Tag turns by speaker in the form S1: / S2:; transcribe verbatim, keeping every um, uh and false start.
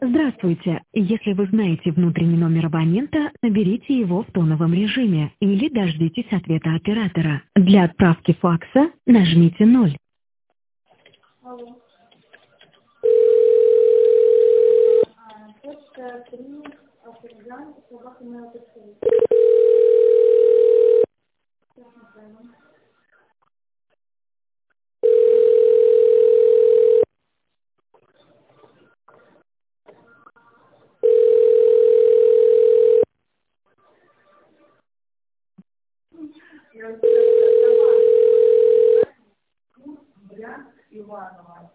S1: Здравствуйте. Если вы знаете внутренний номер абонента, наберите его в тоновом режиме или дождитесь ответа оператора. Для отправки факса нажмите ноль.
S2: Алло. А, точка три, автограм, собака моя точка. Иванова.